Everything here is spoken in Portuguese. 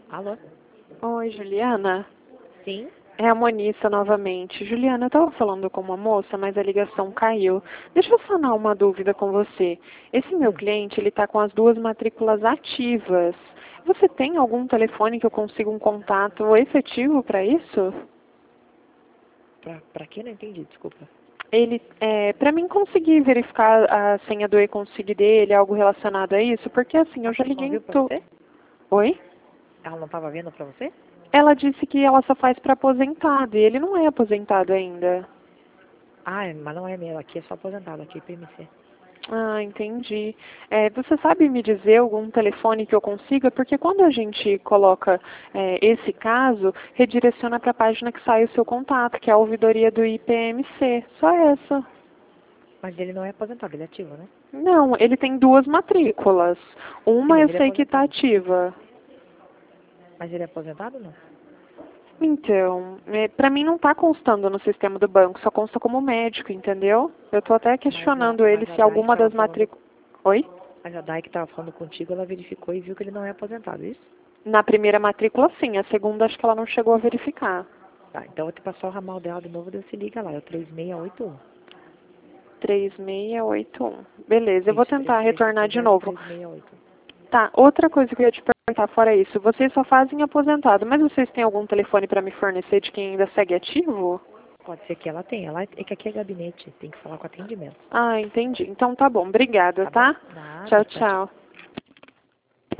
Alô? Oi, Juliana. Sim? É a Monissa novamente. Juliana, eu estava falando com uma moça, mas a ligação caiu. Deixa eu sanar uma dúvida com você. Esse meu cliente, ele está com as 2 matrículas ativas. Você tem algum telefone que eu consiga um contato efetivo para isso? Pra quê? Não entendi, desculpa. Para mim conseguir verificar a senha do e-consig dele, algo relacionado a isso, porque assim, eu já Não liguei em viu pra você? Oi? Ela não tava vendo pra você? Ela disse que ela só faz para aposentado, e ele não é aposentado ainda. Ah, mas não é meu. Aqui é só aposentado, aqui é PMC. Ah, entendi. Você sabe me dizer algum telefone que eu consiga? Porque quando a gente coloca esse caso, redireciona para a página que sai o seu contato, que é a ouvidoria do IPMC. Só essa. Mas ele não é aposentado, ele é ativo, né? Não, ele tem 2 matrículas. Sim, Uma mas eu ele é sei que está aposentado. ativa. Mas ele é aposentado ou não? Então, para mim não está constando no sistema do banco, só consta como médico, entendeu? Eu estou até questionando ele Mas a se Dai que alguma tava das falando. matrículas... Oi? Mas a Dai que tava falando contigo, ela verificou e viu que ele não é aposentado, isso? Na primeira matrícula, sim. A segunda, acho que ela não chegou a verificar. Tá, então eu vou te passar o ramal dela de novo, daí você liga lá, é o 3681. 3681. Beleza, eu vou Isso, tentar retornar de novo. 3330-3681. Tá, outra coisa que eu ia te perguntar fora isso. Vocês só fazem aposentado, mas vocês têm algum telefone para me fornecer de quem ainda segue ativo? Pode ser que ela tenha. É que aqui é gabinete, tem que falar com atendimento. Ah, entendi. Então tá bom. Obrigada, Tá bom? tá? Nada, Tchau, tchau, tchau. tchau.